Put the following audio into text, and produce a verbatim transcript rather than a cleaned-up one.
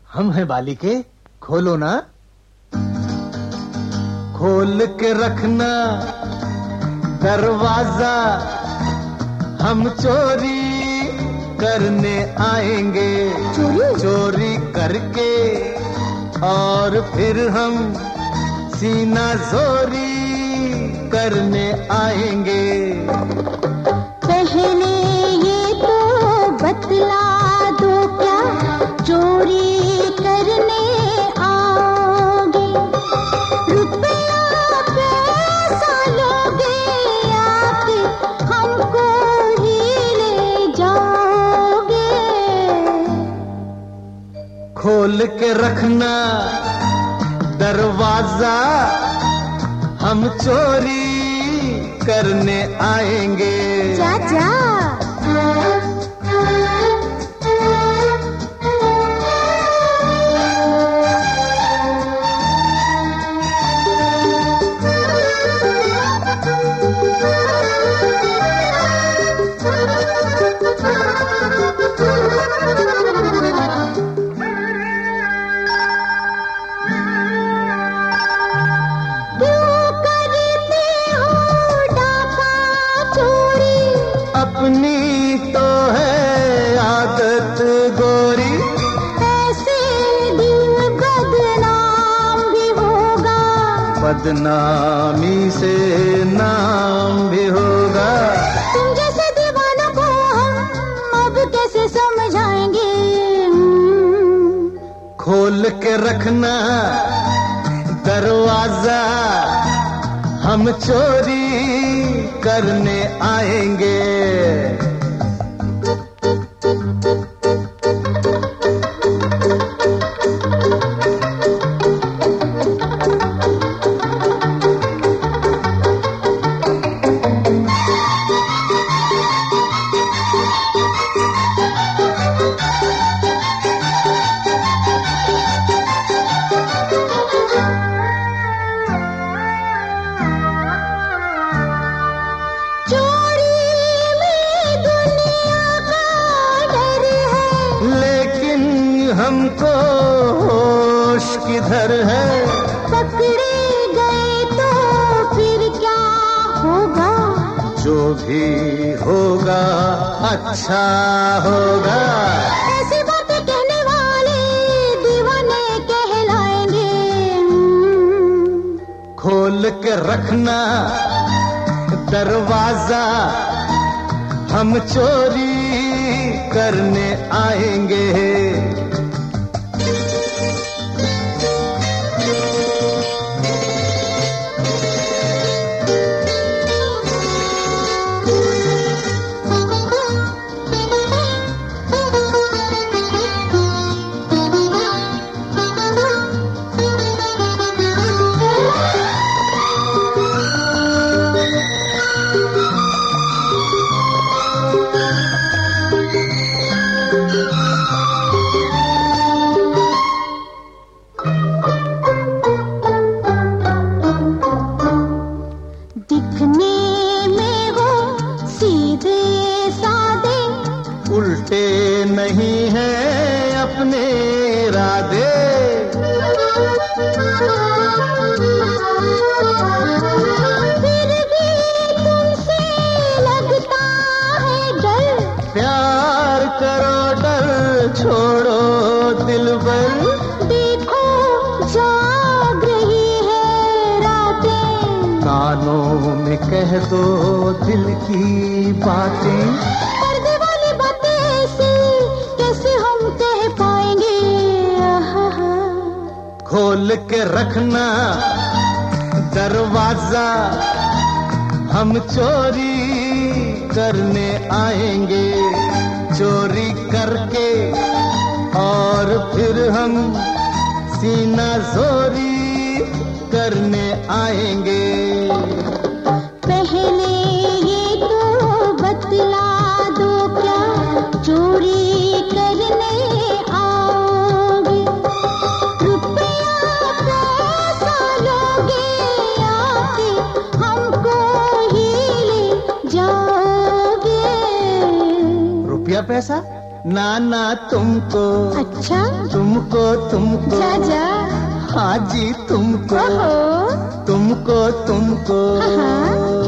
हम हैं बालिके, खोलो ना। खोल के रखना दरवाजा, हम चोरी करने आएंगे। चोरी चोरी करके और फिर हम सीना जोरी करने आएंगे। पहले ये तो बतला दो क्या चोरी करने आओगे? रुपया पैसा लोगे आके हमको ही ले जाओगे। खोल के रखना दरवाजा, हम चोरी करने आएंगे। जा जा। अपनी तो है आदत गोरी, ऐसे दिल बदनाम भी होगा। बदनामी से नाम भी होगा। तुम जैसे दीवाना को हम अब कैसे समझाएंगे? खोल के रखना दरवाजा, हम चोरी करने आएंगे। हमको होश किधर है? पकड़े गए तो फिर क्या होगा? जो भी होगा अच्छा होगा। ऐसी बातें कहने वाले दीवाने कहलाएंगे। खोल के रखना दरवाजा, हम चोरी करने आएंगे। दिखने में वो सीधे सादे, उल्टे नहीं हैं अपने इरादे। फिर भी तुमसे लगता है डर। प्यार करो डर छोड़ो दिलबर। देखो जाग रही है रातें, कानों में कह दो दिल की बातें। पर्दे वाली बातें ऐसी कैसे हम कह पाएंगे? आहा। खोल के रखना दरवाजा, हम चोरी करने आएंगे। चोरी करके और फिर हम सीना जोरी करने आएंगे। पहले ये तो बतला दो क्या चोरी करने आओगे? रुपया पैसा लोगे आके हमको ही ले जाओगे। रुपया पैसा ना ना तुमको, अच्छा तुमको तुमको, जा जा, हाँ जी तुमको, ओहो, तुमको तुमको। हाँ।